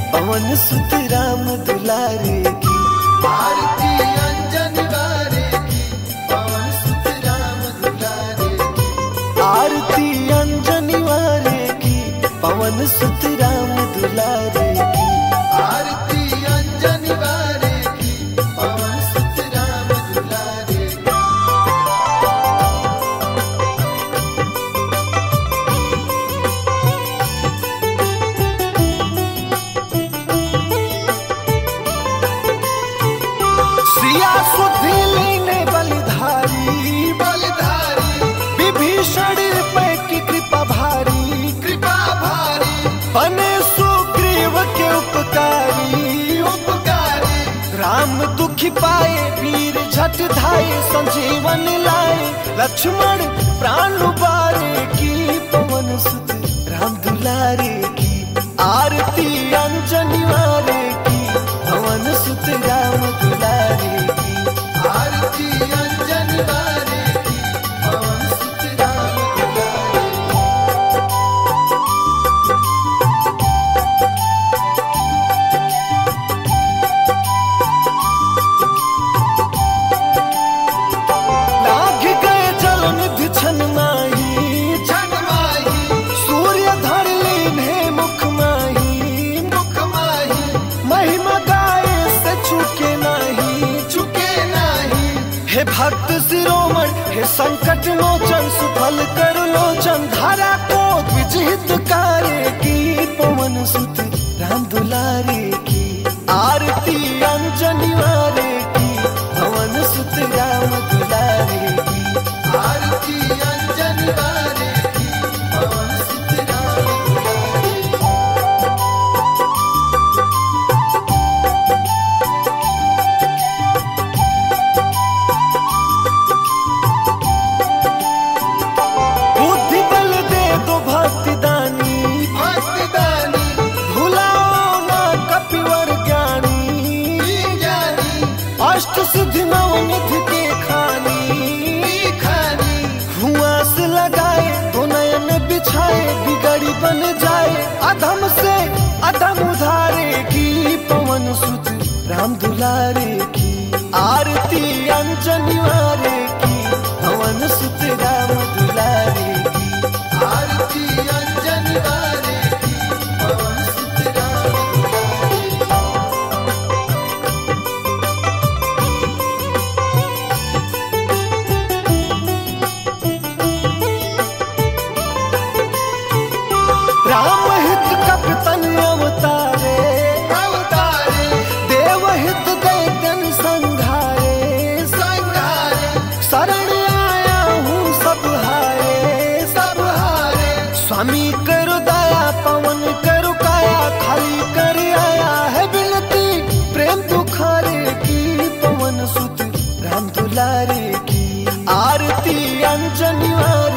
पवन सुत राम दुलारे की। आरती अंजनी वारे की, पवन सुत राम दुलारे की। आरती अंजनी वारे की, पवन सुत राम दुलारे की। आरती अंजनी वारे की, पवन सुत राम दुलारे की। सिया सुधी लीने बलिधारी, बलिधारी विभीषण पे की कृपा भारी। कृपा भारी, बने सुग्रीव के उपकारी। उपकारी राम दुखी पाए वीर झट धाये, संजीवन लाए लक्ष्मण प्राण बारे की। पवन सुत राम दुलारे की, आरती अंजनी वारे की, पवन सुत राम दुलारे की। आरती अंजनी वारे की, पवन सुत राम दुलारे की। लाग गए जल निधि छन माही, छन माही सूर्य धर लीन्हे मुख माही। मुख माही, महिमा गाए से चुके नाही। चुके नाही। हे भक्त शिरोमण हे संकट मोचन, सुफल कर लोचन धारा को विजित कार्य की। पवन सुत राम दुलारे की, आरती अंजनी वारे की, पवन सुत राम दुलारे की। आरती अंजनी वारे की, पवन सुत राम दुलारे की। बुद्धि बल दे दो भक्ति दानी, भक्ति दानी भुलाओ ना कपिवर ज्ञानी। ज्ञानी अष्ट सिद्धि नव निधि के खानी, खानी हुआ से लगाए तो नयन बिछाए, बिगड़ी बन जाए अधम से अधम उधारे की। पवन सुत राम दुलारे की, आरती अंजनी वारे की, पवन सुत राम दुलारे की। आरती अंजनी वारे की, पवन सुत राम दुलारे की। राम हित कपतन अवतारे, अवतारे देव हित दैत्यन संघारे। संघारे शरण आया हूँ सब हारे, सब हारे। स्वामी करो दया पवन करो काया, खाली कर आया है बिनती प्रेम दुखारे की। पवन सुत राम दुलारे की, आरती अंजनी वारे